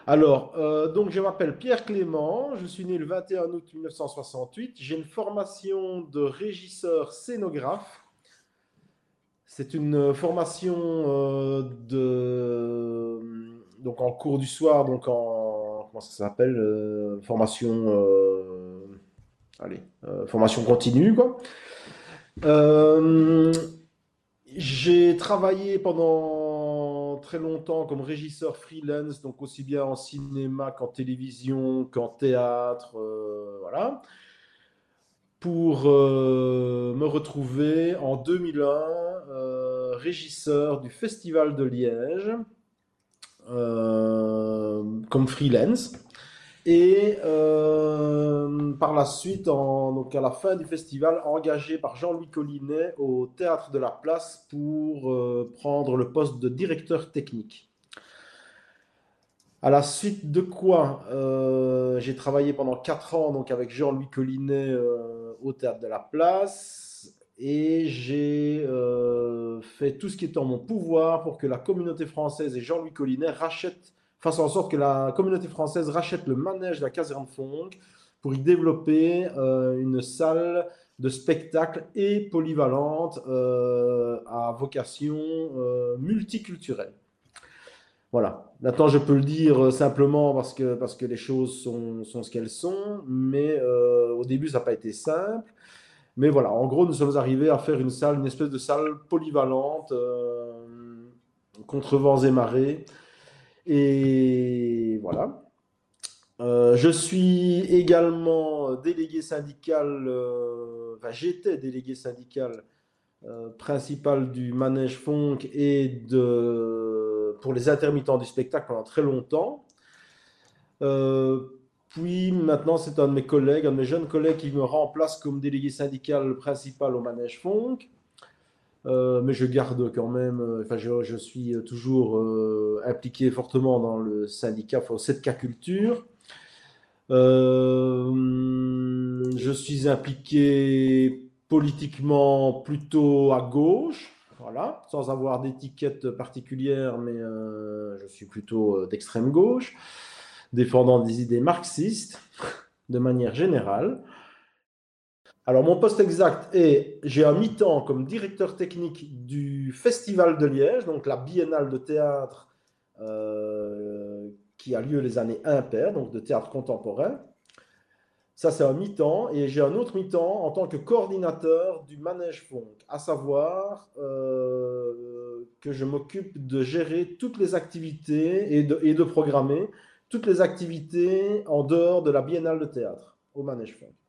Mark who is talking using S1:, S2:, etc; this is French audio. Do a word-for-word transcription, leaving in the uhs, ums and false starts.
S1: Alors, euh, donc je m'appelle Pierre Clément, je suis né le vingt et un août mille neuf cent soixante-huit. J'ai une formation de régisseur scénographe. C'est une formation euh, de donc en cours du soir, donc en comment ça s'appelle, euh, formation euh, allez euh, formation continue quoi. Euh, j'ai travaillé pendant très longtemps comme régisseur freelance, donc aussi bien en cinéma qu'en télévision, qu'en théâtre, euh, voilà, pour euh, me retrouver en deux mille un euh, régisseur du Festival de Liège euh, comme freelance. Et euh, par la suite, en, donc à la fin du festival, engagé par Jean-Louis Collinet au Théâtre de la Place pour euh, prendre le poste de directeur technique. À la suite de quoi, euh, j'ai travaillé pendant quatre ans donc avec Jean-Louis Collinet euh, au Théâtre de la Place et j'ai euh, fait tout ce qui est en mon pouvoir pour que la communauté française et Jean-Louis Collinet rachètent, fassent en sorte que la communauté française rachète le manège de la caserne Fonck pour y développer euh, une salle de spectacle et polyvalente euh, à vocation euh, multiculturelle. Voilà. Maintenant, je peux le dire simplement parce que, parce que les choses sont, sont ce qu'elles sont, mais euh, au début, ça n'a pas été simple. Mais voilà, en gros, nous sommes arrivés à faire une salle, une espèce de salle polyvalente, euh, contre vents et marées. Et voilà. Euh, je suis également délégué syndical, euh, enfin j'étais délégué syndical euh, principal du Manège Fonck et de, pour les intermittents du spectacle pendant très longtemps. Euh, Puis maintenant, c'est un de mes collègues, un de mes jeunes collègues qui me remplace comme délégué syndical principal au Manège Fonck. Euh, mais je garde quand même, euh, enfin, je, je suis toujours euh, impliqué fortement dans le syndicat, enfin, au sept K Culture. Euh, je suis impliqué politiquement plutôt à gauche, voilà, sans avoir d'étiquette particulière, mais euh, je suis plutôt euh, d'extrême gauche, défendant des idées marxistes de manière générale. Alors, mon poste exact est, j'ai un mi-temps comme directeur technique du Festival de Liège, donc la biennale de théâtre euh, qui a lieu les années impaires, donc de théâtre contemporain. Ça, c'est un mi-temps. Et j'ai un autre mi-temps en tant que coordinateur du Manège Fonck, à savoir euh, que je m'occupe de gérer toutes les activités et de, et de programmer toutes les activités en dehors de la biennale de théâtre au Manège Fonck.